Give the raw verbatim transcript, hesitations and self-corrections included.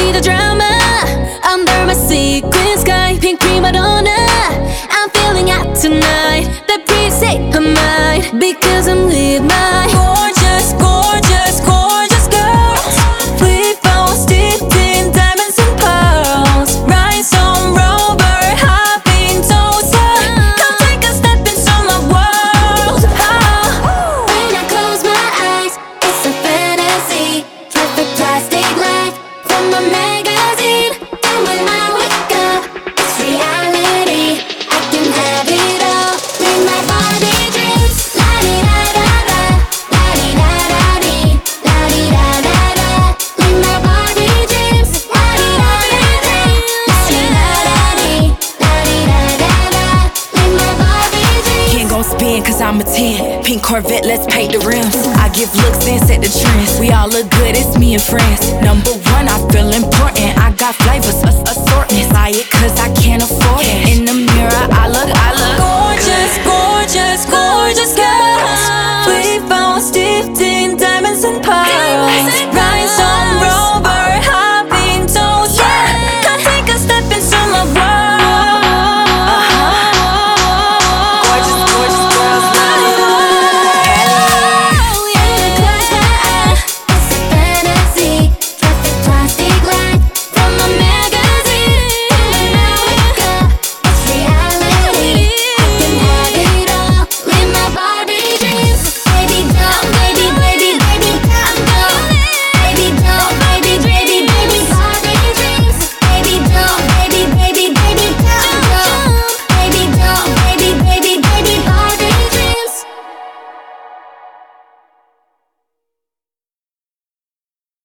me the drama. Under my sequin sky, pink prima donna. I'm feeling hot tonight, that pretty state of mind, because I'm with my gorgeous, gorgeous, gorgeous girls. Flip phones dipped in diamonds and pearls. Rhinestone rover, hopping toaster. Come take a step into my world. Oh. When I close my eyes, it's a fantasy. Perfect plastic life from a magazine. And when I wake up, it's reality. I can have it all. Make my body dreams. La di da da da, la di da da dee, la di da da da. Make my body dreams. La di da da da, la di da da dee, la di da da da. Make my body dreams. Ain't gon' spin cause I'm a ten. Pink Corvette, let's paint the rims. I give looks and set the trends. We all look good, it's me and friends. Number one